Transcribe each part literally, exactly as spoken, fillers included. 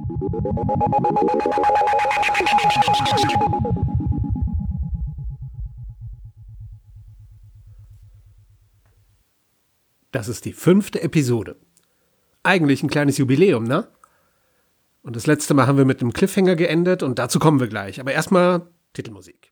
Das ist die fünfte Episode. Eigentlich ein kleines Jubiläum, ne? Und das letzte Mal haben wir mit einem Cliffhanger geendet und dazu kommen wir gleich. Aber erstmal Titelmusik.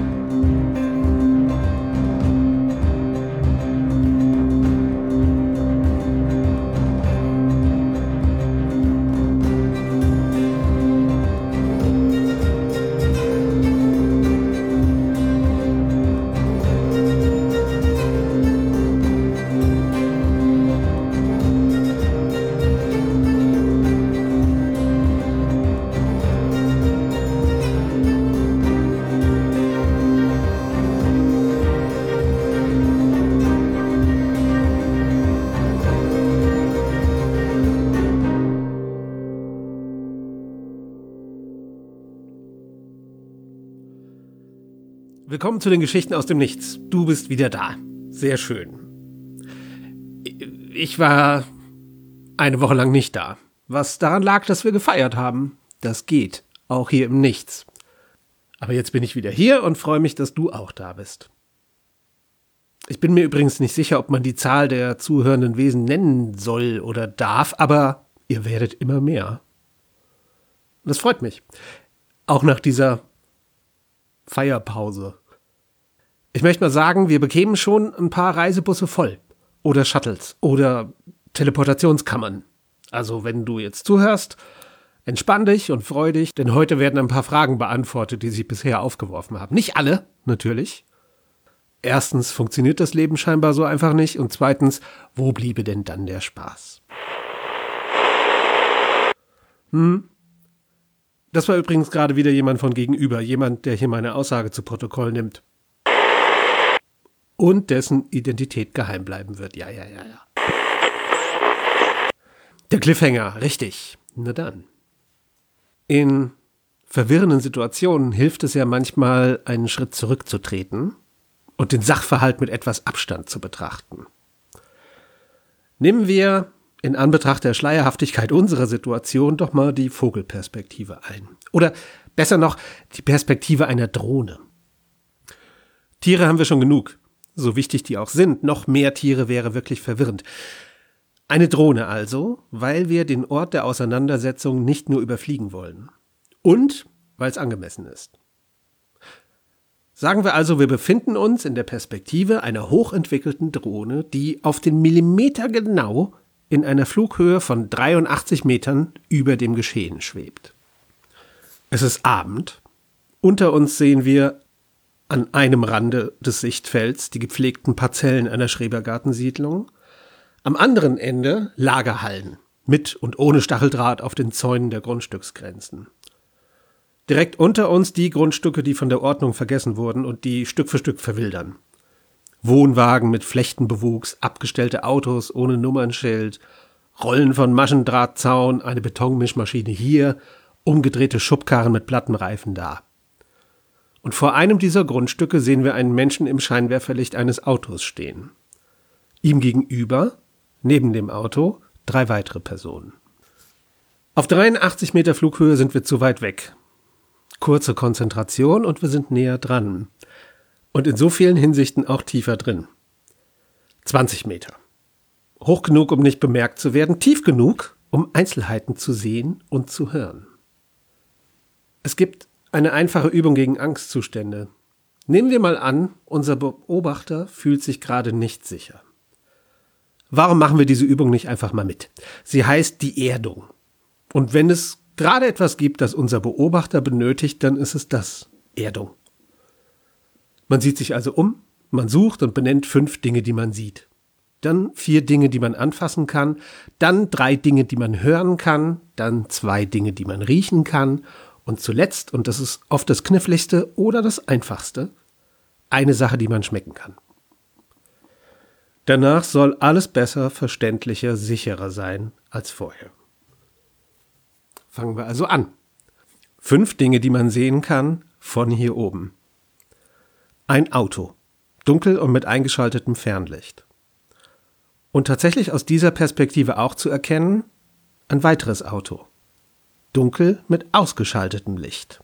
Willkommen zu den Geschichten aus dem Nichts. Du bist wieder da. Sehr schön. Ich war eine Woche lang nicht da. Was daran lag, dass wir gefeiert haben. Das geht. Auch hier im Nichts. Aber jetzt bin ich wieder hier und freue mich, dass du auch da bist. Ich bin mir übrigens nicht sicher, ob man die Zahl der zuhörenden Wesen nennen soll oder darf, aber ihr werdet immer mehr. Das freut mich. Auch nach dieser Feierpause. Ich möchte mal sagen, wir bekämen schon ein paar Reisebusse voll. Oder Shuttles. Oder Teleportationskammern. Also wenn du jetzt zuhörst, entspann dich und freu dich, denn heute werden ein paar Fragen beantwortet, die sich bisher aufgeworfen haben. Nicht alle, natürlich. Erstens, funktioniert das Leben scheinbar so einfach nicht? Und zweitens, wo bliebe denn dann der Spaß? Hm? Das war übrigens gerade wieder jemand von gegenüber. Jemand, der hier meine Aussage zu Protokoll nimmt. Und dessen Identität geheim bleiben wird. Ja, ja, ja, ja. Der Cliffhanger, richtig. Na dann. In verwirrenden Situationen hilft es ja manchmal, einen Schritt zurückzutreten und den Sachverhalt mit etwas Abstand zu betrachten. Nehmen wir in Anbetracht der Schleierhaftigkeit unserer Situation doch mal die Vogelperspektive ein. Oder besser noch, die Perspektive einer Drohne. Tiere haben wir schon genug. So wichtig die auch sind, noch mehr Tiere wäre wirklich verwirrend. Eine Drohne also, weil wir den Ort der Auseinandersetzung nicht nur überfliegen wollen. Und weil es angemessen ist. Sagen wir also, wir befinden uns in der Perspektive einer hochentwickelten Drohne, die auf den Millimeter genau in einer Flughöhe von dreiundachtzig Metern über dem Geschehen schwebt. Es ist Abend. Unter uns sehen wir an einem Rande des Sichtfelds die gepflegten Parzellen einer Schrebergartensiedlung. Am anderen Ende Lagerhallen mit und ohne Stacheldraht auf den Zäunen der Grundstücksgrenzen. Direkt unter uns die Grundstücke, die von der Ordnung vergessen wurden und die Stück für Stück verwildern. Wohnwagen mit Flechtenbewuchs, abgestellte Autos ohne Nummernschild, Rollen von Maschendrahtzaun, eine Betonmischmaschine hier, umgedrehte Schubkarren mit Plattenreifen da. Und vor einem dieser Grundstücke sehen wir einen Menschen im Scheinwerferlicht eines Autos stehen. Ihm gegenüber, neben dem Auto, drei weitere Personen. Auf dreiundachtzig Meter Flughöhe sind wir zu weit weg. Kurze Konzentration und wir sind näher dran. Und in so vielen Hinsichten auch tiefer drin. zwanzig Meter. Hoch genug, um nicht bemerkt zu werden, tief genug, um Einzelheiten zu sehen und zu hören. Es gibt eine einfache Übung gegen Angstzustände. Nehmen wir mal an, unser Beobachter fühlt sich gerade nicht sicher. Warum machen wir diese Übung nicht einfach mal mit? Sie heißt die Erdung. Und wenn es gerade etwas gibt, das unser Beobachter benötigt, dann ist es das. Erdung. Man sieht sich also um, man sucht und benennt fünf Dinge, die man sieht. Dann vier Dinge, die man anfassen kann, dann drei Dinge, die man hören kann, dann zwei Dinge, die man riechen kann und zuletzt, und das ist oft das Kniffligste oder das Einfachste, eine Sache, die man schmecken kann. Danach soll alles besser, verständlicher, sicherer sein als vorher. Fangen wir also an. Fünf Dinge, die man sehen kann, von hier oben. Ein Auto, dunkel und mit eingeschaltetem Fernlicht. Und tatsächlich aus dieser Perspektive auch zu erkennen, ein weiteres Auto. dunkel mit ausgeschaltetem Licht.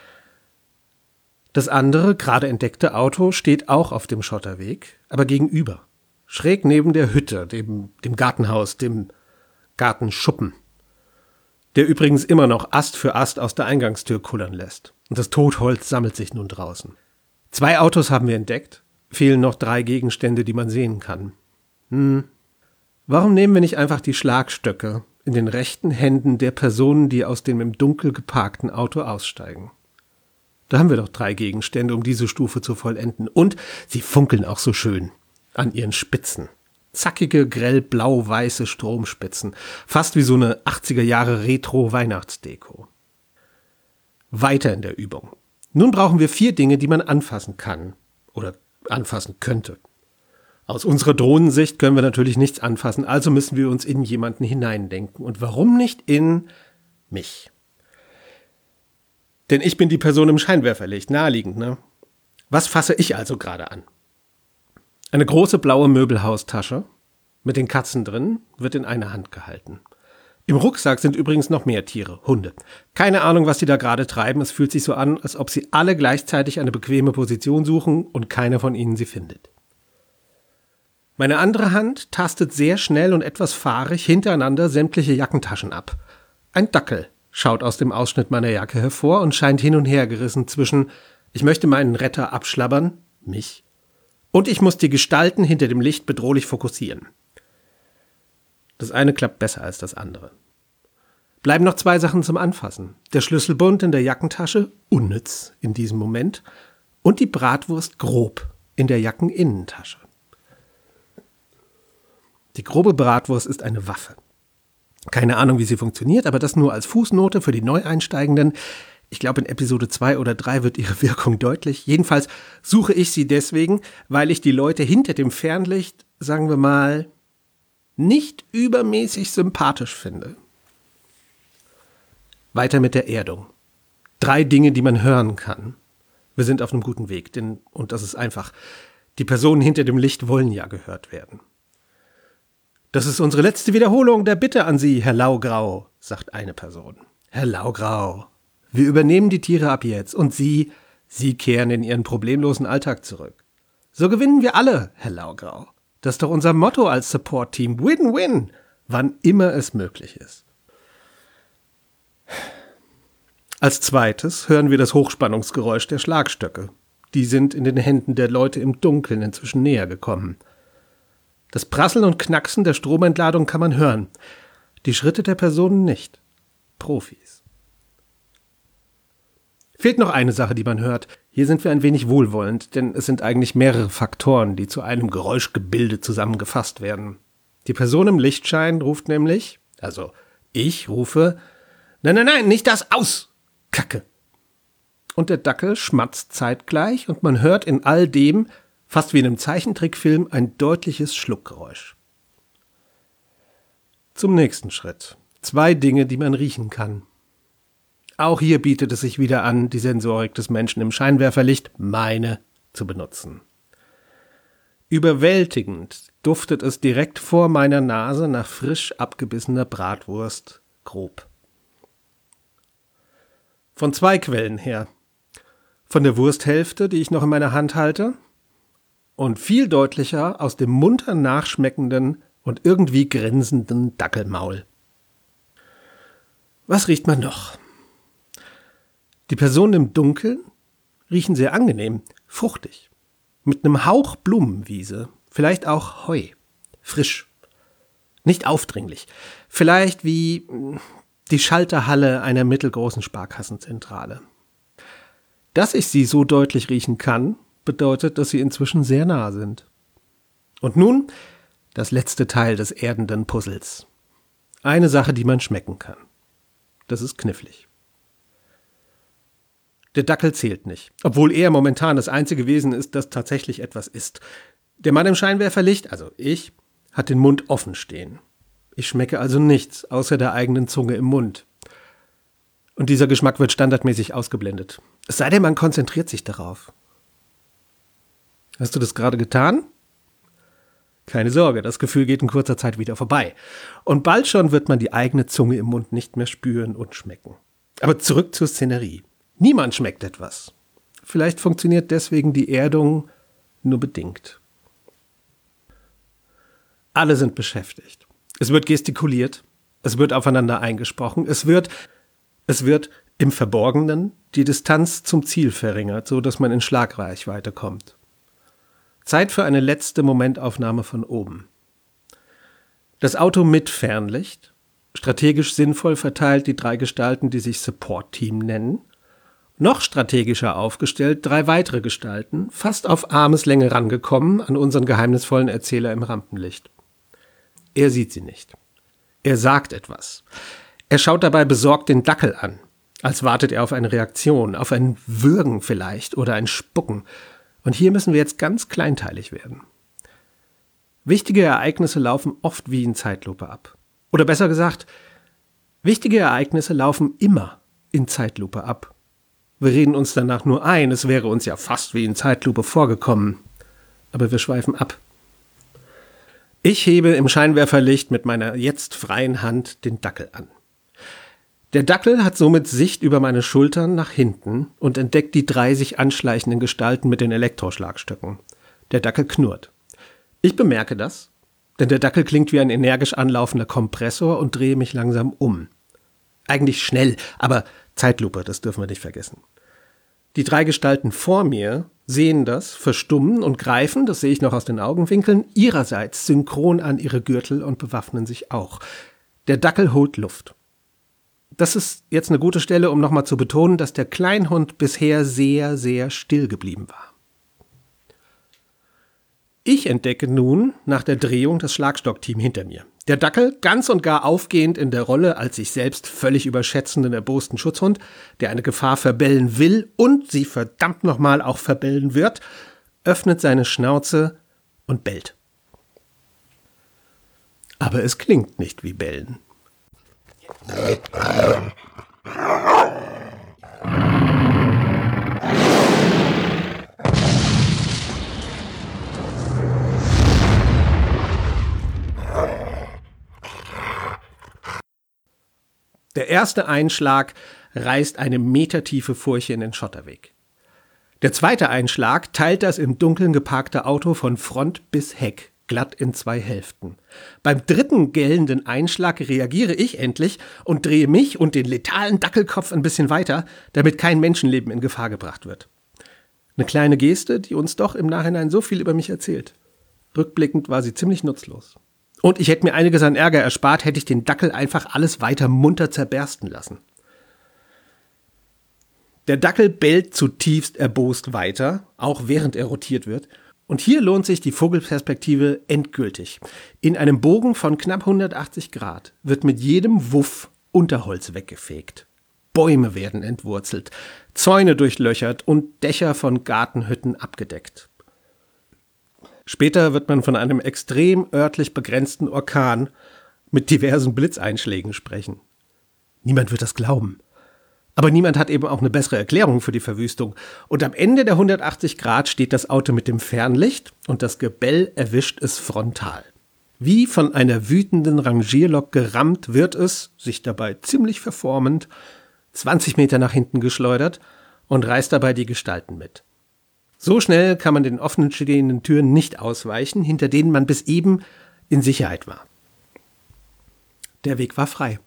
Das andere, gerade entdeckte Auto steht auch auf dem Schotterweg, aber gegenüber, schräg neben der Hütte, dem, dem Gartenhaus, dem Gartenschuppen, der übrigens immer noch Ast für Ast aus der Eingangstür kullern lässt. Und das Totholz sammelt sich nun draußen. Zwei Autos haben wir entdeckt, fehlen noch drei Gegenstände, die man sehen kann. Hm. Warum nehmen wir nicht einfach die Schlagstöcke in den rechten Händen der Personen, die aus dem im Dunkel geparkten Auto aussteigen? Da haben wir doch drei Gegenstände, um diese Stufe zu vollenden. Und sie funkeln auch so schön an ihren Spitzen. Zackige, grell-blau-weiße Stromspitzen. Fast wie so eine achtziger Jahre Retro-Weihnachtsdeko. Weiter in der Übung. Nun brauchen wir vier Dinge, die man anfassen kann. Oder anfassen könnte. Aus unserer Drohnensicht können wir natürlich nichts anfassen, also müssen wir uns in jemanden hineindenken. Und warum nicht in mich? Denn ich bin die Person im Scheinwerferlicht, naheliegend, ne? Was fasse ich also gerade an? Eine große blaue Möbelhaustasche mit den Katzen drin wird in einer Hand gehalten. Im Rucksack sind übrigens noch mehr Tiere, Hunde. Keine Ahnung, was die da gerade treiben. Es fühlt sich so an, als ob sie alle gleichzeitig eine bequeme Position suchen und keiner von ihnen sie findet. Meine andere Hand tastet sehr schnell und etwas fahrig hintereinander sämtliche Jackentaschen ab. Ein Dackel schaut aus dem Ausschnitt meiner Jacke hervor und scheint hin und her gerissen zwischen ich möchte meinen Retter abschlabbern, mich, und ich muss die Gestalten hinter dem Licht bedrohlich fokussieren. Das eine klappt besser als das andere. Bleiben noch zwei Sachen zum Anfassen. Der Schlüsselbund in der Jackentasche, unnütz in diesem Moment, und die Bratwurst grob in der Jackeninnentasche. Die grobe Bratwurst ist eine Waffe. Keine Ahnung, wie sie funktioniert, aber das nur als Fußnote für die Neueinsteigenden. Ich glaube, in Episode zwei oder drei wird ihre Wirkung deutlich. Jedenfalls suche ich sie deswegen, weil ich die Leute hinter dem Fernlicht, sagen wir mal, nicht übermäßig sympathisch finde. Weiter mit der Erdung. Drei Dinge, die man hören kann. Wir sind auf einem guten Weg, denn, und das ist einfach, die Personen hinter dem Licht wollen ja gehört werden. Das ist unsere letzte Wiederholung der Bitte an Sie, Herr Laugrau, sagt eine Person. Herr Laugrau, wir übernehmen die Tiere ab jetzt und Sie, Sie kehren in Ihren problemlosen Alltag zurück. So gewinnen wir alle, Herr Laugrau. Das ist doch unser Motto als Support-Team. Win-win, wann immer es möglich ist. Als zweites hören wir das Hochspannungsgeräusch der Schlagstöcke. Die sind in den Händen der Leute im Dunkeln inzwischen näher gekommen. Das Prasseln und Knacksen der Stromentladung kann man hören. Die Schritte der Personen nicht. Profis. Fehlt noch eine Sache, die man hört. Hier sind wir ein wenig wohlwollend, denn es sind eigentlich mehrere Faktoren, die zu einem Geräuschgebilde zusammengefasst werden. Die Person im Lichtschein ruft nämlich, also ich rufe, nein, nein, nein, nicht das, aus! Kacke! Und der Dackel schmatzt zeitgleich und man hört in all dem, fast wie in einem Zeichentrickfilm, ein deutliches Schluckgeräusch. Zum nächsten Schritt. Zwei Dinge, die man riechen kann. Auch hier bietet es sich wieder an, die Sensorik des Menschen im Scheinwerferlicht, meine, zu benutzen. Überwältigend duftet es direkt vor meiner Nase nach frisch abgebissener Bratwurst, grob. Von zwei Quellen her. Von der Wursthälfte, die ich noch in meiner Hand halte, und viel deutlicher aus dem munter nachschmeckenden und irgendwie grinsenden Dackelmaul. Was riecht man noch? Die Personen im Dunkeln riechen sehr angenehm, fruchtig, mit einem Hauch Blumenwiese, vielleicht auch Heu, frisch, nicht aufdringlich, vielleicht wie die Schalterhalle einer mittelgroßen Sparkassenzentrale. Dass ich sie so deutlich riechen kann, bedeutet, dass sie inzwischen sehr nah sind. Und nun das letzte Teil des erdenden Puzzles. Eine Sache, die man schmecken kann. Das ist knifflig. Der Dackel zählt nicht, obwohl er momentan das einzige Wesen ist, das tatsächlich etwas isst. Der Mann im Scheinwerferlicht, also ich, hat den Mund offen stehen. Ich schmecke also nichts außer der eigenen Zunge im Mund. Und dieser Geschmack wird standardmäßig ausgeblendet. Es sei denn, man konzentriert sich darauf. Hast du das gerade getan? Keine Sorge, das Gefühl geht in kurzer Zeit wieder vorbei. Und bald schon wird man die eigene Zunge im Mund nicht mehr spüren und schmecken. Aber zurück zur Szenerie. Niemand schmeckt etwas. Vielleicht funktioniert deswegen die Erdung nur bedingt. Alle sind beschäftigt. Es wird gestikuliert, es wird aufeinander eingesprochen, es wird, es wird im Verborgenen die Distanz zum Ziel verringert, so dass man in Schlagreichweite kommt. Zeit für eine letzte Momentaufnahme von oben. Das Auto mit Fernlicht, strategisch sinnvoll verteilt die drei Gestalten, die sich Support-Team nennen. Noch strategischer aufgestellt drei weitere Gestalten, fast auf Armeslänge rangekommen an unseren geheimnisvollen Erzähler im Rampenlicht. Er sieht sie nicht. Er sagt etwas. Er schaut dabei besorgt den Dackel an, als wartet er auf eine Reaktion, auf ein Würgen vielleicht oder ein Spucken. Und hier müssen wir jetzt ganz kleinteilig werden. Wichtige Ereignisse laufen oft wie in Zeitlupe ab. Oder besser gesagt, wichtige Ereignisse laufen immer in Zeitlupe ab. Wir reden uns danach nur ein, es wäre uns ja fast wie in Zeitlupe vorgekommen. Aber wir schweifen ab. Ich hebe im Scheinwerferlicht mit meiner jetzt freien Hand den Dackel an. Der Dackel hat somit Sicht über meine Schultern nach hinten und entdeckt die drei sich anschleichenden Gestalten mit den Elektroschlagstöcken. Der Dackel knurrt. Ich bemerke das, denn der Dackel klingt wie ein energisch anlaufender Kompressor und drehe mich langsam um. Eigentlich schnell, aber Zeitlupe, das dürfen wir nicht vergessen. Die drei Gestalten vor mir sehen das, verstummen und greifen, das sehe ich noch aus den Augenwinkeln, ihrerseits synchron an ihre Gürtel und bewaffnen sich auch. Der Dackel holt Luft. Das ist jetzt eine gute Stelle, um nochmal zu betonen, dass der Kleinhund bisher sehr, sehr still geblieben war. Ich entdecke nun nach der Drehung das Schlagstockteam hinter mir. Der Dackel ganz und gar aufgehend in der Rolle als sich selbst völlig überschätzenden, erbosten Schutzhund, der eine Gefahr verbellen will und sie verdammt nochmal auch verbellen wird, öffnet seine Schnauze und bellt. Aber es klingt nicht wie Bellen. Der erste Einschlag reißt eine metertiefe Furche in den Schotterweg. Der zweite Einschlag teilt das im Dunkeln geparkte Auto von Front bis Heck glatt in zwei Hälften. Beim dritten gellenden Einschlag reagiere ich endlich und drehe mich und den letalen Dackelkopf ein bisschen weiter, damit kein Menschenleben in Gefahr gebracht wird. Eine kleine Geste, die uns doch im Nachhinein so viel über mich erzählt. Rückblickend war sie ziemlich nutzlos. Und ich hätte mir einiges an Ärger erspart, hätte ich den Dackel einfach alles weiter munter zerbersten lassen. Der Dackel bellt zutiefst erbost weiter, auch während er rotiert wird. Und hier lohnt sich die Vogelperspektive endgültig. In einem Bogen von knapp hundertachtzig Grad wird mit jedem Wuff Unterholz weggefegt. Bäume werden entwurzelt, Zäune durchlöchert und Dächer von Gartenhütten abgedeckt. Später wird man von einem extrem örtlich begrenzten Orkan mit diversen Blitzeinschlägen sprechen. Niemand wird das glauben. Aber niemand hat eben auch eine bessere Erklärung für die Verwüstung. Und am Ende der hundertachtzig Grad steht das Auto mit dem Fernlicht und das Gebell erwischt es frontal. Wie von einer wütenden Rangierlok gerammt wird es, sich dabei ziemlich verformend, zwanzig Meter nach hinten geschleudert und reißt dabei die Gestalten mit. So schnell kann man den offenen stehenden Türen nicht ausweichen, hinter denen man bis eben in Sicherheit war. Der Weg war frei.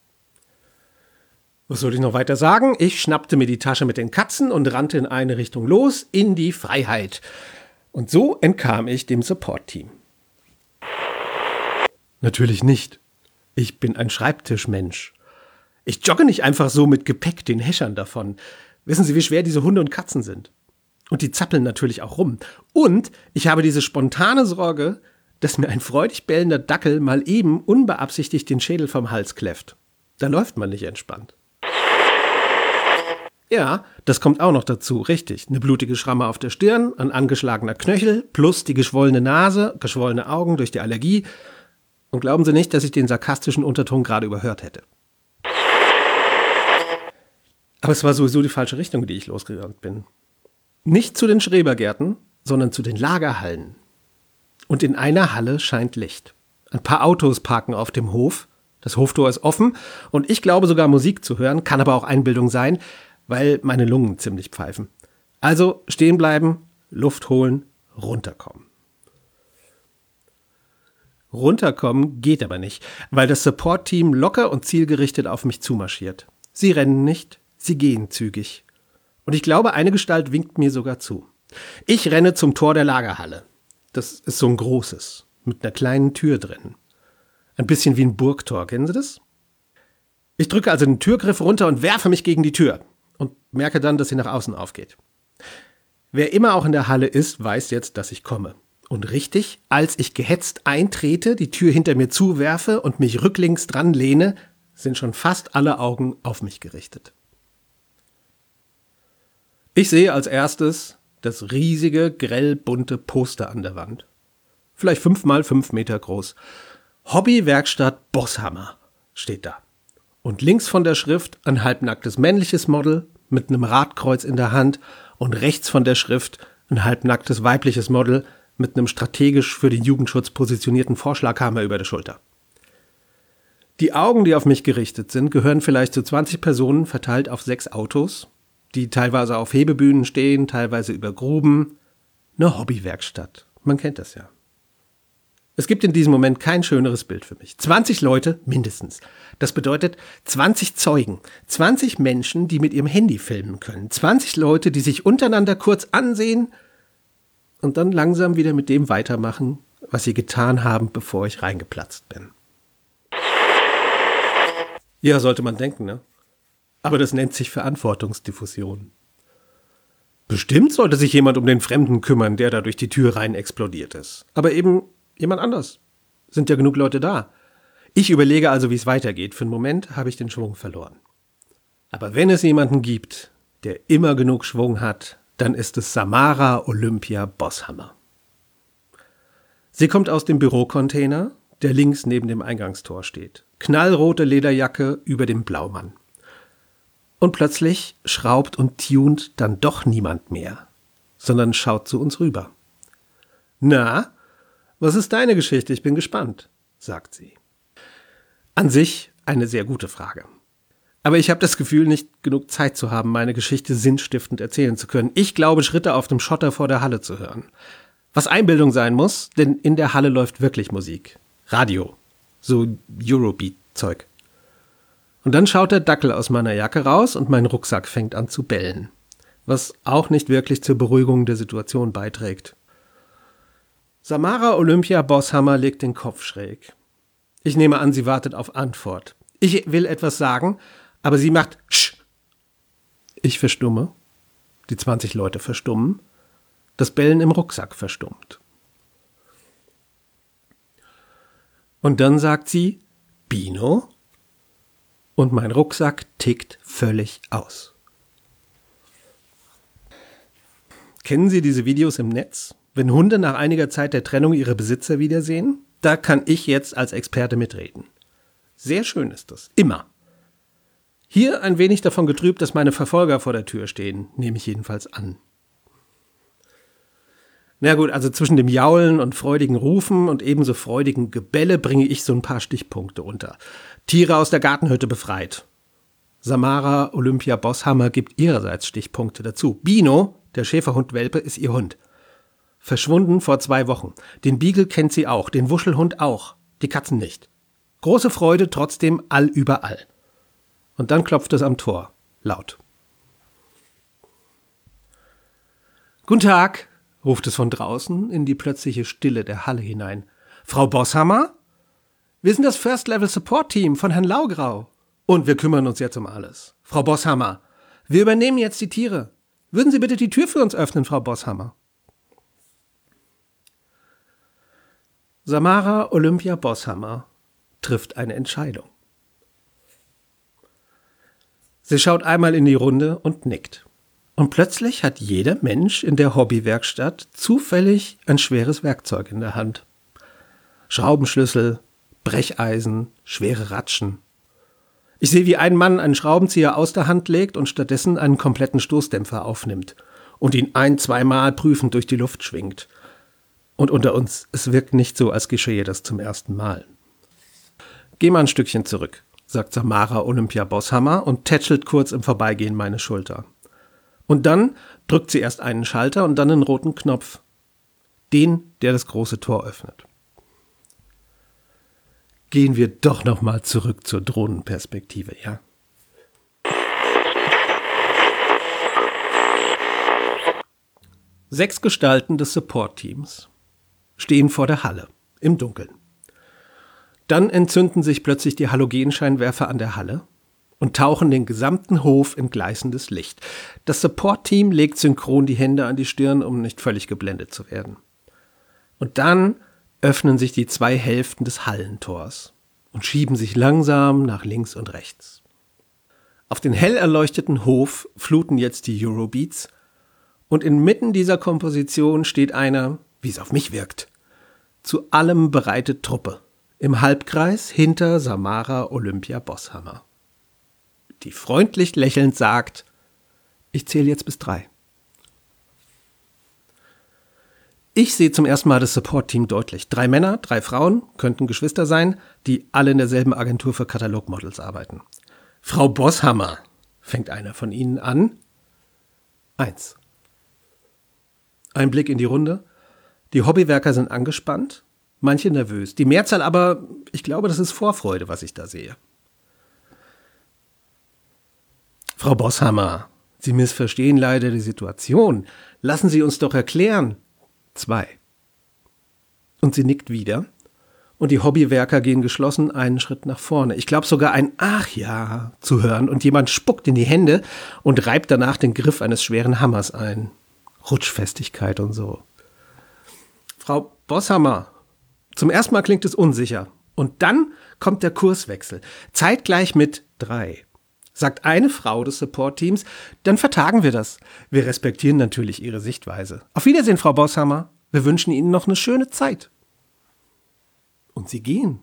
Was soll ich noch weiter sagen? Ich schnappte mir die Tasche mit den Katzen und rannte in eine Richtung los, in die Freiheit. Und so entkam ich dem Support-Team. Natürlich nicht. Ich bin ein Schreibtischmensch. Ich jogge nicht einfach so mit Gepäck den Häschern davon. Wissen Sie, wie schwer diese Hunde und Katzen sind? Und die zappeln natürlich auch rum. Und ich habe diese spontane Sorge, dass mir ein freudig bellender Dackel mal eben unbeabsichtigt den Schädel vom Hals kläfft. Da läuft man nicht entspannt. Ja, das kommt auch noch dazu, richtig. Eine blutige Schramme auf der Stirn, ein angeschlagener Knöchel, plus die geschwollene Nase, geschwollene Augen durch die Allergie. Und glauben Sie nicht, dass ich den sarkastischen Unterton gerade überhört hätte. Aber es war sowieso die falsche Richtung, in die ich losgerannt bin. Nicht zu den Schrebergärten, sondern zu den Lagerhallen. Und in einer Halle scheint Licht. Ein paar Autos parken auf dem Hof. Das Hoftor ist offen und ich glaube sogar Musik zu hören, kann aber auch Einbildung sein, weil meine Lungen ziemlich pfeifen. Also stehen bleiben, Luft holen, runterkommen. Runterkommen geht aber nicht, weil das Support-Team locker und zielgerichtet auf mich zumarschiert. Sie rennen nicht, sie gehen zügig. Und ich glaube, eine Gestalt winkt mir sogar zu. Ich renne zum Tor der Lagerhalle. Das ist so ein großes, mit einer kleinen Tür drin. Ein bisschen wie ein Burgtor, kennen Sie das? Ich drücke also den Türgriff runter und werfe mich gegen die Tür und merke dann, dass sie nach außen aufgeht. Wer immer auch in der Halle ist, weiß jetzt, dass ich komme. Und richtig, als ich gehetzt eintrete, die Tür hinter mir zuwerfe und mich rücklings dran lehne, sind schon fast alle Augen auf mich gerichtet. Ich sehe als erstes das riesige, grell bunte Poster an der Wand. Vielleicht fünf mal fünf Meter groß. Hobbywerkstatt Bosshammer steht da. Und links von der Schrift ein halbnacktes männliches Model mit einem Radkreuz in der Hand und rechts von der Schrift ein halbnacktes weibliches Model mit einem strategisch für den Jugendschutz positionierten Vorschlaghammer über der Schulter. Die Augen, die auf mich gerichtet sind, gehören vielleicht zu zwanzig Personen verteilt auf sechs Autos, die teilweise auf Hebebühnen stehen, teilweise über Gruben. Eine Hobbywerkstatt, man kennt das ja. Es gibt in diesem Moment kein schöneres Bild für mich. zwanzig Leute mindestens. Das bedeutet zwanzig Zeugen, zwanzig Menschen, die mit ihrem Handy filmen können, zwanzig Leute, die sich untereinander kurz ansehen und dann langsam wieder mit dem weitermachen, was sie getan haben, bevor ich reingeplatzt bin. Ja, sollte man denken, ne? Aber das nennt sich Verantwortungsdiffusion. Bestimmt sollte sich jemand um den Fremden kümmern, der da durch die Tür rein explodiert ist. Aber eben jemand anders. Sind ja genug Leute da. Ich überlege also, wie es weitergeht. Für einen Moment habe ich den Schwung verloren. Aber wenn es jemanden gibt, der immer genug Schwung hat, dann ist es Samara Olympia Bosshammer. Sie kommt aus dem Bürocontainer, der links neben dem Eingangstor steht. Knallrote Lederjacke über dem Blaumann. Und plötzlich schraubt und tunt dann doch niemand mehr, sondern schaut zu uns rüber. Na, was ist deine Geschichte? Ich bin gespannt, sagt sie. An sich eine sehr gute Frage. Aber ich habe das Gefühl, nicht genug Zeit zu haben, meine Geschichte sinnstiftend erzählen zu können. Ich glaube, Schritte auf dem Schotter vor der Halle zu hören. Was Einbildung sein muss, denn in der Halle läuft wirklich Musik. Radio. So Eurobeat-Zeug. Und dann schaut der Dackel aus meiner Jacke raus und mein Rucksack fängt an zu bellen. Was auch nicht wirklich zur Beruhigung der Situation beiträgt. Samara Olympia Bosshammer legt den Kopf schräg. Ich nehme an, sie wartet auf Antwort. Ich will etwas sagen, aber sie macht Sch. Ich verstumme. Die zwanzig Leute verstummen. Das Bellen im Rucksack verstummt. Und dann sagt sie Bino. Und mein Rucksack tickt völlig aus. Kennen Sie diese Videos im Netz? Wenn Hunde nach einiger Zeit der Trennung ihre Besitzer wiedersehen? Da kann ich jetzt als Experte mitreden. Sehr schön ist das. Immer. Hier ein wenig davon getrübt, dass meine Verfolger vor der Tür stehen, nehme ich jedenfalls an. Na gut, also zwischen dem Jaulen und freudigen Rufen und ebenso freudigen Gebelle bringe ich so ein paar Stichpunkte unter. Tiere aus der Gartenhütte befreit. Samara Olympia Bosshammer gibt ihrerseits Stichpunkte dazu. Bino, der Schäferhund-Welpe, ist ihr Hund. Verschwunden vor zwei Wochen. Den Beagle kennt sie auch, den Wuschelhund auch, die Katzen nicht. Große Freude, trotzdem allüberall. Und dann klopft es am Tor, laut. Guten Tag, ruft es von draußen in die plötzliche Stille der Halle hinein. Frau Bosshammer? Wir sind das First-Level-Support-Team von Herrn Laugrau. Und wir kümmern uns jetzt um alles. Frau Bosshammer, wir übernehmen jetzt die Tiere. Würden Sie bitte die Tür für uns öffnen, Frau Bosshammer? Samara Olympia Bosshammer trifft eine Entscheidung. Sie schaut einmal in die Runde und nickt. Und plötzlich hat jeder Mensch in der Hobbywerkstatt zufällig ein schweres Werkzeug in der Hand. Schraubenschlüssel, Brecheisen, schwere Ratschen. Ich sehe, wie ein Mann einen Schraubenzieher aus der Hand legt und stattdessen einen kompletten Stoßdämpfer aufnimmt und ihn ein-, zweimal prüfend durch die Luft schwingt. Und unter uns, es wirkt nicht so, als geschehe das zum ersten Mal. Geh mal ein Stückchen zurück, sagt Samara Olympia Bosshammer und tätschelt kurz im Vorbeigehen meine Schulter. Und dann drückt sie erst einen Schalter und dann einen roten Knopf. Den, der das große Tor öffnet. Gehen wir doch noch mal zurück zur Drohnenperspektive, ja? Sechs Gestalten des Support-Teams stehen vor der Halle, im Dunkeln. Dann entzünden sich plötzlich die Halogenscheinwerfer an der Halle und tauchen den gesamten Hof in gleißendes Licht. Das Support-Team legt synchron die Hände an die Stirn, um nicht völlig geblendet zu werden. Und dann öffnen sich die zwei Hälften des Hallentors und schieben sich langsam nach links und rechts. Auf den hell erleuchteten Hof fluten jetzt die Eurobeats und inmitten dieser Komposition steht einer, wie es auf mich wirkt, zu allem bereite Truppe im Halbkreis hinter Samara Olympia Bosshammer, die freundlich lächelnd sagt, ich zähle jetzt bis drei. Ich sehe zum ersten Mal das Support-Team deutlich. Drei Männer, drei Frauen, könnten Geschwister sein, die alle in derselben Agentur für Katalogmodels arbeiten. Frau Bosshammer, fängt einer von ihnen an. Eins. Ein Blick in die Runde. Die Hobbywerker sind angespannt, manche nervös. Die Mehrzahl aber, ich glaube, das ist Vorfreude, was ich da sehe. Frau Bosshammer, Sie missverstehen leider die Situation. Lassen Sie uns doch erklären. Zwei. Und sie nickt wieder. Und die Hobbywerker gehen geschlossen einen Schritt nach vorne. Ich glaube sogar ein Ach ja zu hören. Und jemand spuckt in die Hände und reibt danach den Griff eines schweren Hammers ein. Rutschfestigkeit und so. Frau Bosshammer, zum ersten Mal klingt es unsicher. Und dann kommt der Kurswechsel. Zeitgleich mit drei. Sagt eine Frau des Support-Teams, dann vertagen wir das. Wir respektieren natürlich Ihre Sichtweise. Auf Wiedersehen, Frau Bosshammer. Wir wünschen Ihnen noch eine schöne Zeit. Und sie gehen.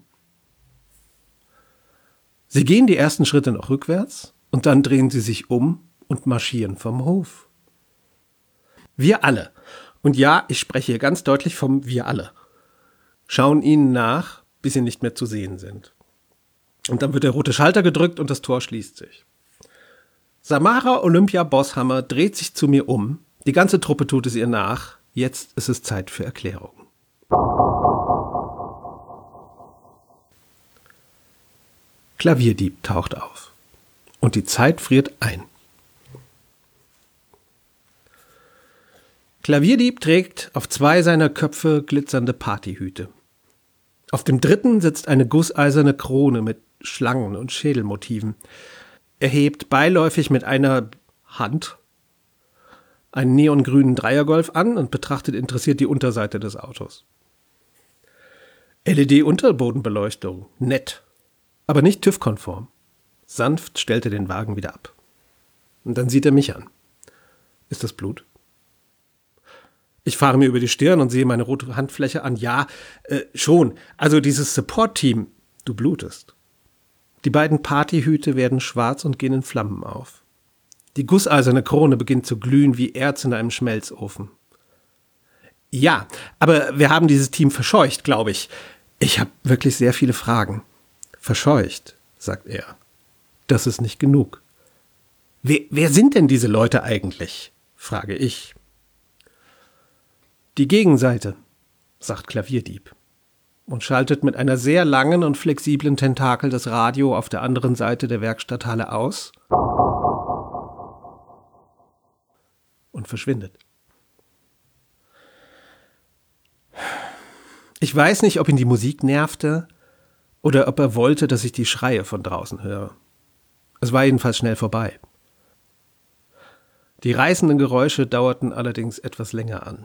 Sie gehen die ersten Schritte noch rückwärts und dann drehen sie sich um und marschieren vom Hof. Wir alle, und ja, ich spreche hier ganz deutlich vom wir alle, schauen ihnen nach, bis sie nicht mehr zu sehen sind. Und dann wird der rote Schalter gedrückt und das Tor schließt sich. Samara Olympia Bosshammer dreht sich zu mir um. Die ganze Truppe tut es ihr nach. Jetzt ist es Zeit für Erklärungen. Klavierdieb taucht auf. Und die Zeit friert ein. Klavierdieb trägt auf zwei seiner Köpfe glitzernde Partyhüte. Auf dem dritten sitzt eine gusseiserne Krone mit Schlangen und Schädelmotiven. Er hebt beiläufig mit einer Hand einen neongrünen Dreiergolf an und betrachtet interessiert die Unterseite des Autos. L E D-Unterbodenbeleuchtung, nett, aber nicht TÜV-konform. Sanft stellt er den Wagen wieder ab. Und dann sieht er mich an. Ist das Blut? Ich fahre mir über die Stirn und sehe meine rote Handfläche an. Ja, äh, schon. Also dieses Support-Team, du blutest. Die beiden Partyhüte werden schwarz und gehen in Flammen auf. Die gusseiserne Krone beginnt zu glühen wie Erz in einem Schmelzofen. Ja, aber wir haben dieses Team verscheucht, glaube ich. Ich habe wirklich sehr viele Fragen. Verscheucht, sagt er. Das ist nicht genug. Wer, wer sind denn diese Leute eigentlich? Frage ich. Die Gegenseite, sagt Klavierdieb und schaltet mit einer sehr langen und flexiblen Tentakel das Radio auf der anderen Seite der Werkstatthalle aus und verschwindet. Ich weiß nicht, ob ihn die Musik nervte oder ob er wollte, dass ich die Schreie von draußen höre. Es war jedenfalls schnell vorbei. Die reißenden Geräusche dauerten allerdings etwas länger an.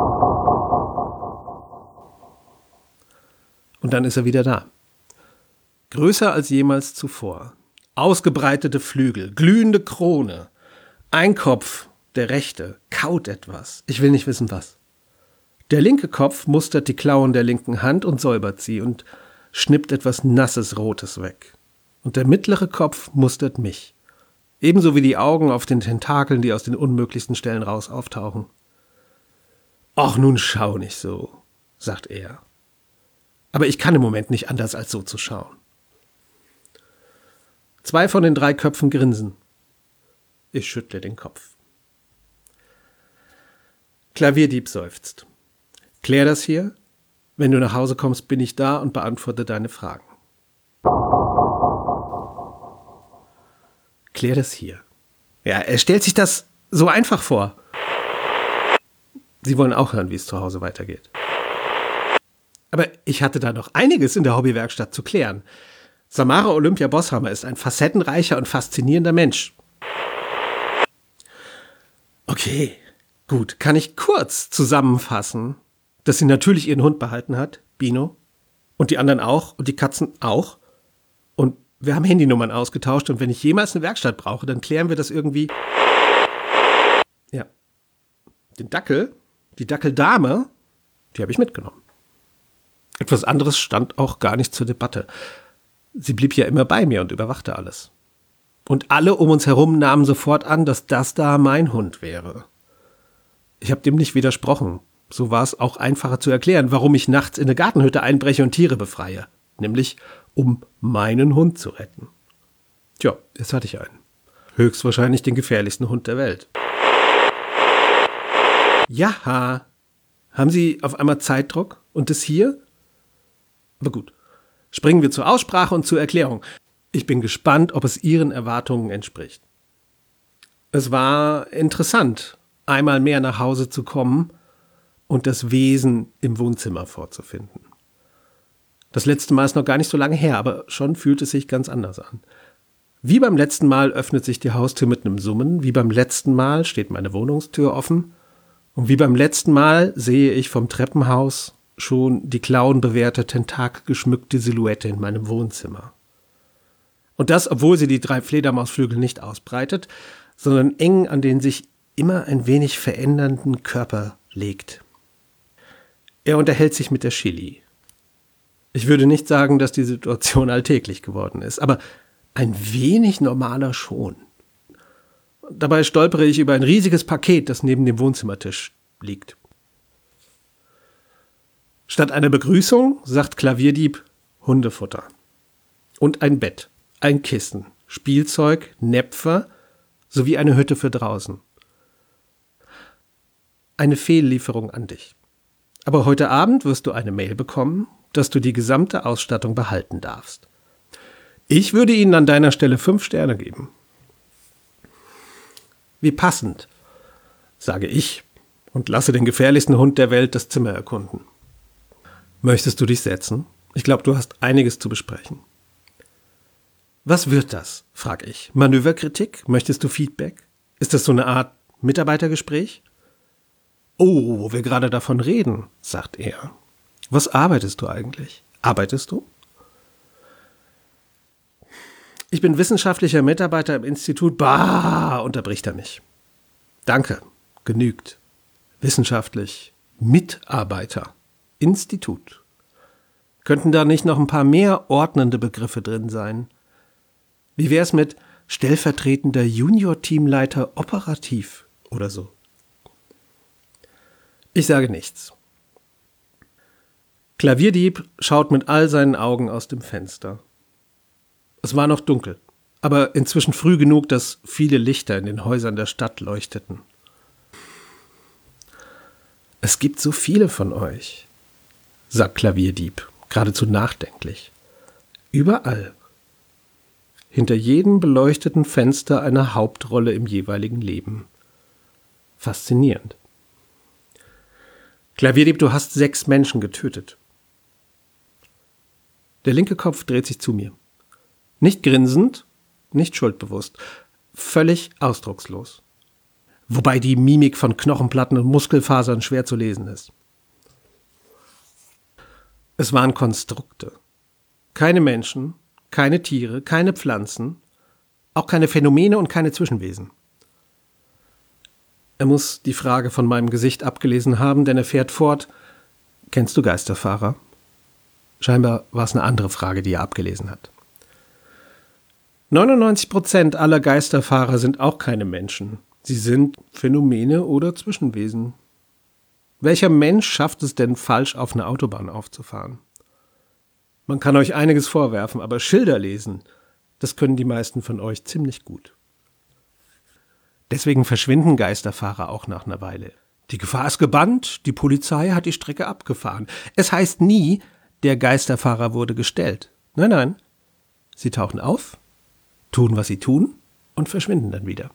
Und dann ist er wieder da. Größer als jemals zuvor. Ausgebreitete Flügel, glühende Krone. Ein Kopf, der rechte, kaut etwas. Ich will nicht wissen, was. Der linke Kopf mustert die Klauen der linken Hand und säubert sie und schnippt etwas nasses Rotes weg. Und der mittlere Kopf mustert mich. Ebenso wie die Augen auf den Tentakeln, die aus den unmöglichsten Stellen raus auftauchen. Ach, nun schau nicht so. sagt er. Aber ich kann im Moment nicht anders, als so zu schauen. Zwei von den drei Köpfen grinsen. Ich schüttle den Kopf. Klavierdieb seufzt. Klär das hier. Wenn du nach Hause kommst, bin ich da und beantworte deine Fragen. Klär das hier. Ja, er stellt sich das so einfach vor. Sie wollen auch hören, wie es zu Hause weitergeht. Aber ich hatte da noch einiges in der Hobbywerkstatt zu klären. Samara Olympia Bosshammer ist ein facettenreicher und faszinierender Mensch. Okay, gut. Kann ich kurz zusammenfassen, dass sie natürlich ihren Hund behalten hat, Bino, und die anderen auch und die Katzen auch. Und wir haben Handynummern ausgetauscht und wenn ich jemals eine Werkstatt brauche, dann klären wir das irgendwie. Ja. Den Dackel, die Dackeldame, die habe ich mitgenommen. Etwas anderes stand auch gar nicht zur Debatte. Sie blieb ja immer bei mir und überwachte alles. Und alle um uns herum nahmen sofort an, dass das da mein Hund wäre. Ich habe dem nicht widersprochen. So war es auch einfacher zu erklären, warum ich nachts in eine Gartenhütte einbreche und Tiere befreie. Nämlich, um meinen Hund zu retten. Tja, jetzt hatte ich einen. Höchstwahrscheinlich den gefährlichsten Hund der Welt. Jaha. Haben Sie auf einmal Zeitdruck? Und das hier? Aber gut. Springen wir zur Aussprache und zur Erklärung. Ich bin gespannt, ob es Ihren Erwartungen entspricht. Es war interessant, einmal mehr nach Hause zu kommen und das Wesen im Wohnzimmer vorzufinden. Das letzte Mal ist noch gar nicht so lange her, aber schon fühlt es sich ganz anders an. Wie beim letzten Mal öffnet sich die Haustür mit einem Summen, wie beim letzten Mal steht meine Wohnungstür offen und wie beim letzten Mal sehe ich vom Treppenhaus schon die klauenbewehrte, tentakelgeschmückte Silhouette in meinem Wohnzimmer. Und das, obwohl sie die drei Fledermausflügel nicht ausbreitet, sondern eng an den sich immer ein wenig verändernden Körper legt. Er unterhält sich mit der Chili. Ich würde nicht sagen, dass die Situation alltäglich geworden ist, aber ein wenig normaler schon. Dabei stolpere ich über ein riesiges Paket, das neben dem Wohnzimmertisch liegt. Statt einer Begrüßung sagt Klavierdieb Hundefutter. Und ein Bett, ein Kissen, Spielzeug, Näpfe sowie eine Hütte für draußen. Eine Fehllieferung an dich. Aber heute Abend wirst du eine Mail bekommen, dass du die gesamte Ausstattung behalten darfst. Ich würde Ihnen an deiner Stelle fünf Sterne geben. Wie passend, sage ich und lasse den gefährlichsten Hund der Welt das Zimmer erkunden. Möchtest du dich setzen? Ich glaube, du hast einiges zu besprechen. Was wird das? Frage ich. Manöverkritik? Möchtest du Feedback? Ist das so eine Art Mitarbeitergespräch? Oh, wo wir gerade davon reden, sagt er. Was arbeitest du eigentlich? Arbeitest du? Ich bin wissenschaftlicher Mitarbeiter im Institut. Bah, unterbricht er mich. Danke, genügt. Wissenschaftlich, Mitarbeiter, Institut. Könnten da nicht noch ein paar mehr ordnende Begriffe drin sein? Wie wär's mit stellvertretender Junior-Teamleiter operativ oder so? Ich sage nichts. Klavierdieb schaut mit all seinen Augen aus dem Fenster. Es war noch dunkel, aber inzwischen früh genug, dass viele Lichter in den Häusern der Stadt leuchteten. Es gibt so viele von euch, sagt Klavierdieb, geradezu nachdenklich. Überall. Hinter jedem beleuchteten Fenster eine Hauptrolle im jeweiligen Leben. Faszinierend. Klavierdieb, du hast sechs Menschen getötet. Der linke Kopf dreht sich zu mir. Nicht grinsend, nicht schuldbewusst, völlig ausdruckslos. Wobei die Mimik von Knochenplatten und Muskelfasern schwer zu lesen ist. Es waren Konstrukte. Keine Menschen, keine Tiere, keine Pflanzen, auch keine Phänomene und keine Zwischenwesen. Er muss die Frage von meinem Gesicht abgelesen haben, denn er fährt fort. Kennst du Geisterfahrer? Scheinbar war es eine andere Frage, die er abgelesen hat. neunundneunzig Prozent aller Geisterfahrer sind auch keine Menschen. Sie sind Phänomene oder Zwischenwesen. Welcher Mensch schafft es denn, falsch auf eine Autobahn aufzufahren? Man kann euch einiges vorwerfen, aber Schilder lesen, das können die meisten von euch ziemlich gut. Deswegen verschwinden Geisterfahrer auch nach einer Weile. Die Gefahr ist gebannt, die Polizei hat die Strecke abgefahren. Es heißt nie, der Geisterfahrer wurde gestellt. Nein, nein. Sie tauchen auf, tun, was sie tun und verschwinden dann wieder.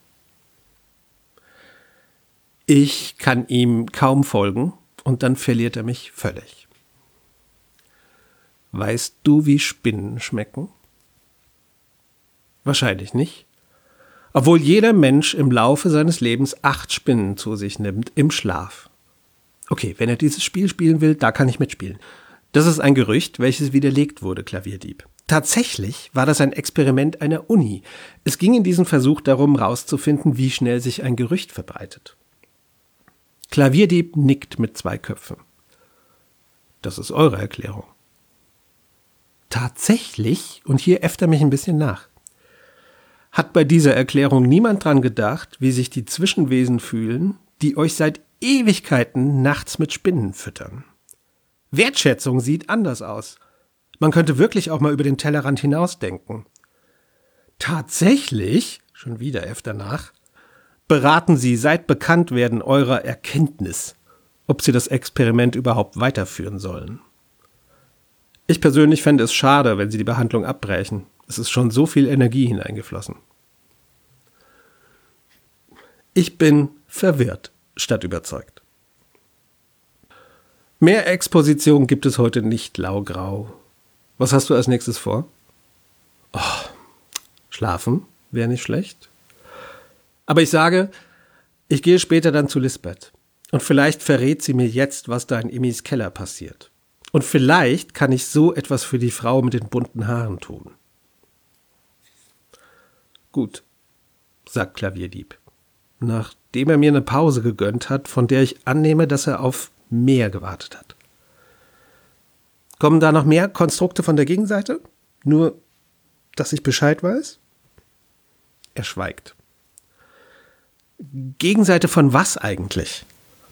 Ich kann ihm kaum folgen und dann verliert er mich völlig. Weißt du, wie Spinnen schmecken? Wahrscheinlich nicht. Obwohl jeder Mensch im Laufe seines Lebens acht Spinnen zu sich nimmt, im Schlaf. Okay, wenn er dieses Spiel spielen will, da kann ich mitspielen. Das ist ein Gerücht, welches widerlegt wurde, Klavierdieb. Tatsächlich war das ein Experiment einer Uni. Es ging in diesem Versuch darum, herauszufinden, wie schnell sich ein Gerücht verbreitet. Klavierdieb nickt mit zwei Köpfen. Das ist eure Erklärung. Tatsächlich, und hier äfft er mich ein bisschen nach, hat bei dieser Erklärung niemand dran gedacht, wie sich die Zwischenwesen fühlen, die euch seit Ewigkeiten nachts mit Spinnen füttern. Wertschätzung sieht anders aus. Man könnte wirklich auch mal über den Tellerrand hinausdenken. Tatsächlich, schon wieder äfft er nach, beraten sie seit Bekanntwerden eurer Erkenntnis, ob sie das Experiment überhaupt weiterführen sollen. Ich persönlich fände es schade, wenn sie die Behandlung abbrechen. Es ist schon so viel Energie hineingeflossen. Ich bin verwirrt statt überzeugt. Mehr Exposition gibt es heute nicht, Laugrau. Was hast du als nächstes vor? Oh, schlafen wäre nicht schlecht. Aber ich sage, ich gehe später dann zu Lisbeth. Und vielleicht verrät sie mir jetzt, was da in Immis Keller passiert. Und vielleicht kann ich so etwas für die Frau mit den bunten Haaren tun. Gut, sagt Klavierdieb, nachdem er mir eine Pause gegönnt hat, von der ich annehme, dass er auf mehr gewartet hat. Kommen da noch mehr Konstrukte von der Gegenseite? Nur, dass ich Bescheid weiß? Er schweigt. Gegenseite von was eigentlich?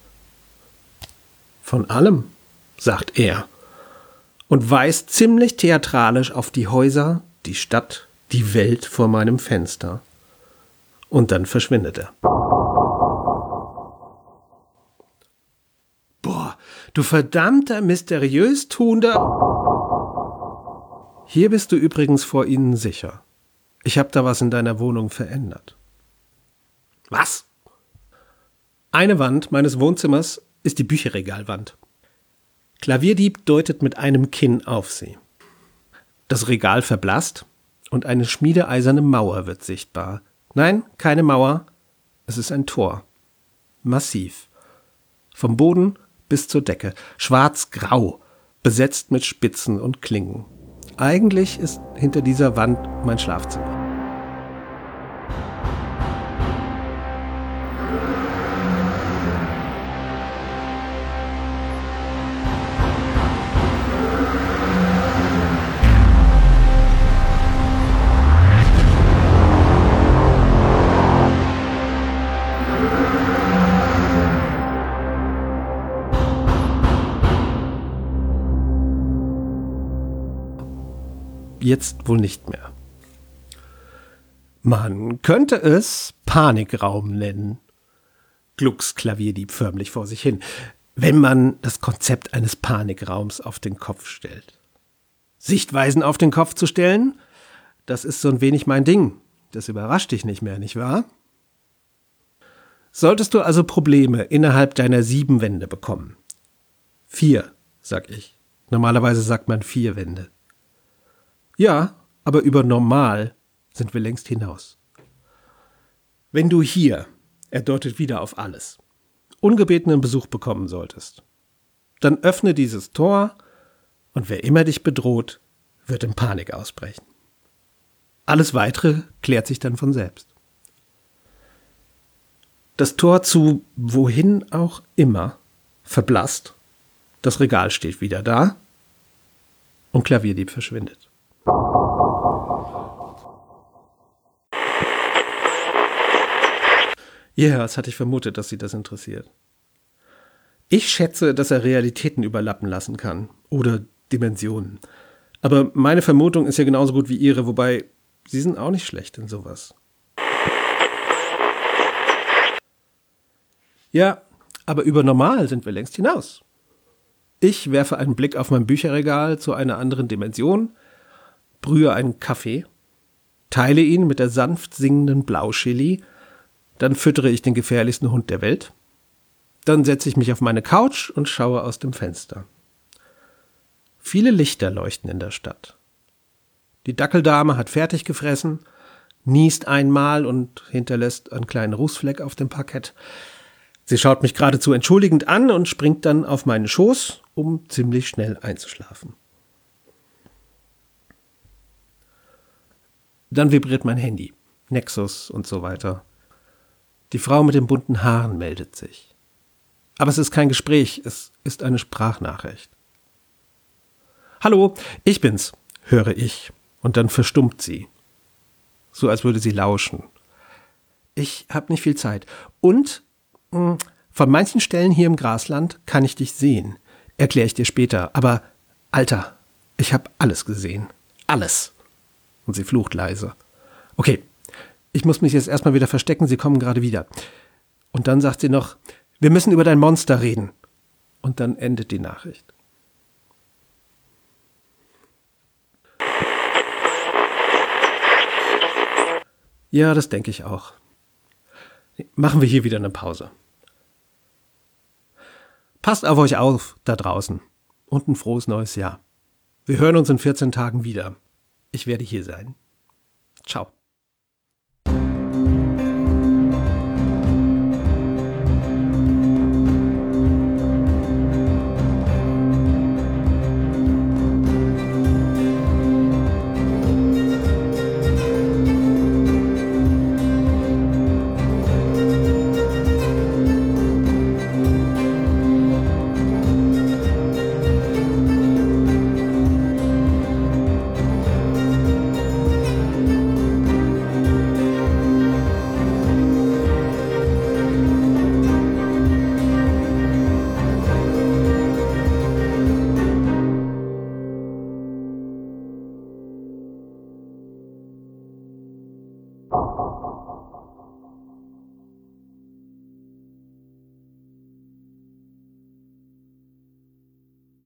Von allem, sagt er und weist ziemlich theatralisch auf die Häuser, die Stadt, die Welt vor meinem Fenster. Und dann verschwindet er. Boah, du verdammter, mysteriös tuender... Hier bist du übrigens vor ihnen sicher. Ich habe da was in deiner Wohnung verändert. Was? Eine Wand meines Wohnzimmers ist die Bücherregalwand. Klavierdieb deutet mit einem Kinn auf sie. Das Regal verblasst und eine schmiedeeiserne Mauer wird sichtbar. Nein, keine Mauer, es ist ein Tor. Massiv. Vom Boden bis zur Decke. Schwarz-grau, besetzt mit Spitzen und Klingen. Eigentlich ist hinter dieser Wand mein Schlafzimmer. Jetzt wohl nicht mehr. Man könnte es Panikraum nennen, glucks Klavierdieb förmlich vor sich hin, wenn man das Konzept eines Panikraums auf den Kopf stellt. Sichtweisen auf den Kopf zu stellen, das ist so ein wenig mein Ding. Das überrascht dich nicht mehr, nicht wahr? Solltest du also Probleme innerhalb deiner sieben Wände bekommen. Vier, sag ich. Normalerweise sagt man vier Wände. Ja, aber über normal sind wir längst hinaus. Wenn du hier, er deutet wieder auf alles, ungebetenen Besuch bekommen solltest, dann öffne dieses Tor und wer immer dich bedroht, wird in Panik ausbrechen. Alles Weitere klärt sich dann von selbst. Das Tor zu wohin auch immer verblasst, das Regal steht wieder da und Klavierdieb verschwindet. Ja, das hatte ich vermutet, dass Sie das interessiert. Ich schätze, dass er Realitäten überlappen lassen kann. Oder Dimensionen. Aber meine Vermutung ist ja genauso gut wie Ihre, wobei Sie sind auch nicht schlecht in sowas. Ja, aber über normal sind wir längst hinaus. Ich werfe einen Blick auf mein Bücherregal zu einer anderen Dimension, brühe einen Kaffee, teile ihn mit der sanft singenden Blauchili, dann füttere ich den gefährlichsten Hund der Welt, dann setze ich mich auf meine Couch und schaue aus dem Fenster. Viele Lichter leuchten in der Stadt. Die Dackeldame hat fertig gefressen, niest einmal und hinterlässt einen kleinen Rußfleck auf dem Parkett. Sie schaut mich geradezu entschuldigend an und springt dann auf meinen Schoß, um ziemlich schnell einzuschlafen. Dann vibriert mein Handy, Nexus und so weiter. Die Frau mit den bunten Haaren meldet sich. Aber es ist kein Gespräch, es ist eine Sprachnachricht. »Hallo, ich bin's«, höre ich, und dann verstummt sie. So als würde sie lauschen. Ich habe nicht viel Zeit. Und mh, von manchen Stellen hier im Grasland kann ich dich sehen. Erkläre ich dir später. Aber, Alter, ich habe alles gesehen. Alles. Und sie flucht leise. Okay, ich muss mich jetzt erstmal wieder verstecken, sie kommen gerade wieder. Und dann sagt sie noch, wir müssen über dein Monster reden. Und dann endet die Nachricht. Ja, das denke ich auch. Machen wir hier wieder eine Pause. Passt auf euch auf da draußen und ein frohes neues Jahr. Wir hören uns in vierzehn Tagen wieder. Ich werde hier sein. Ciao.